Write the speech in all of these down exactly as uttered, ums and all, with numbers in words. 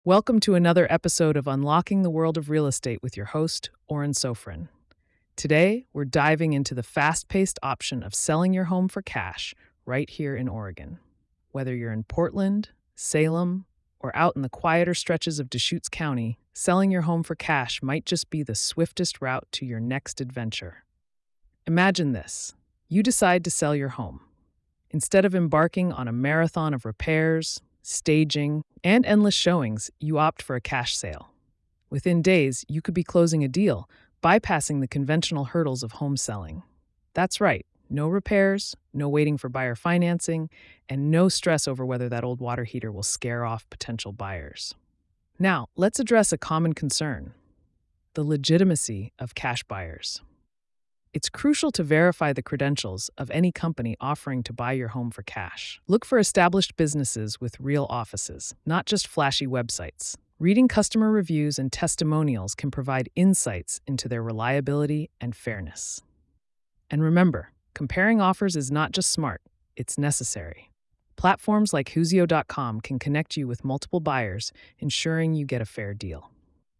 Welcome to another episode of Unlocking the World of Real Estate with your host, Oren Sofrin. Today, we're diving into the fast-paced option of selling your home for cash right here in Oregon. Whether you're in Portland, Salem, or out in the quieter stretches of Deschutes County, selling your home for cash might just be the swiftest route to your next adventure. Imagine this. You decide to sell your home. Instead of embarking on a marathon of repairs, staging, and endless showings, you opt for a cash sale. Within days, you could be closing a deal, bypassing the conventional hurdles of home selling. That's right, no repairs, no waiting for buyer financing, and no stress over whether that old water heater will scare off potential buyers. Now, let's address a common concern: the legitimacy of cash buyers. It's crucial to verify the credentials of any company offering to buy your home for cash. Look for established businesses with real offices, not just flashy websites. Reading customer reviews and testimonials can provide insights into their reliability and fairness. And remember, comparing offers is not just smart, it's necessary. Platforms like Huzio dot com can connect you with multiple buyers, ensuring you get a fair deal.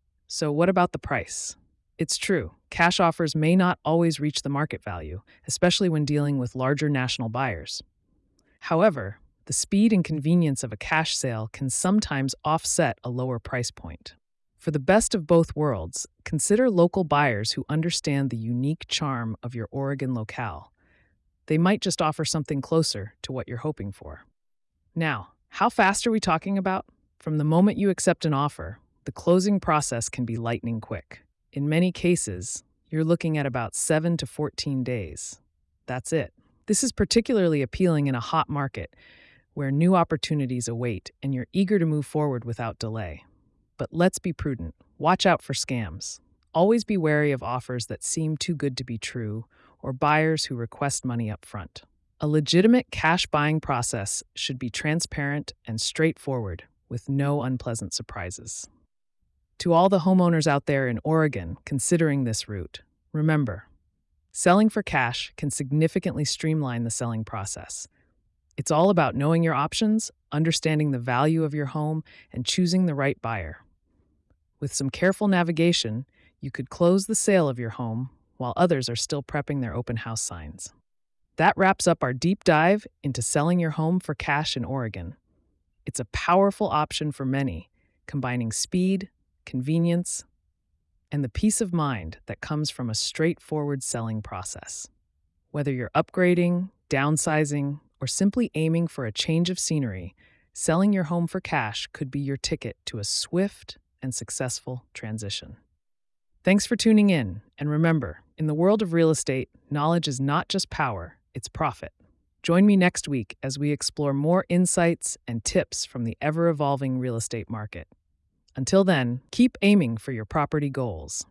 So what about the price? It's true, cash offers may not always reach the market value, especially when dealing with larger national buyers. However, the speed and convenience of a cash sale can sometimes offset a lower price point. For the best of both worlds, consider local buyers who understand the unique charm of your Oregon locale. They might just offer something closer to what you're hoping for. Now, how fast are we talking about? From the moment you accept an offer, the closing process can be lightning quick. In many cases, you're looking at about seven to fourteen days. That's it. This is particularly appealing in a hot market where new opportunities await and you're eager to move forward without delay. But let's be prudent. Watch out for scams. Always be wary of offers that seem too good to be true or buyers who request money up front. A legitimate cash buying process should be transparent and straightforward with no unpleasant surprises. To all the homeowners out there in Oregon considering this route, remember, selling for cash can significantly streamline the selling process. It's all about knowing your options, understanding the value of your home, and choosing the right buyer. With some careful navigation, you could close the sale of your home while others are still prepping their open house signs. That wraps up our deep dive into selling your home for cash in Oregon. It's a powerful option for many, combining speed, convenience, and the peace of mind that comes from a straightforward selling process. Whether you're upgrading, downsizing, or simply aiming for a change of scenery, selling your home for cash could be your ticket to a swift and successful transition. Thanks for tuning in, and remember, in the world of real estate, knowledge is not just power, it's profit. Join me next week as we explore more insights and tips from the ever-evolving real estate market. Until then, keep aiming for your property goals.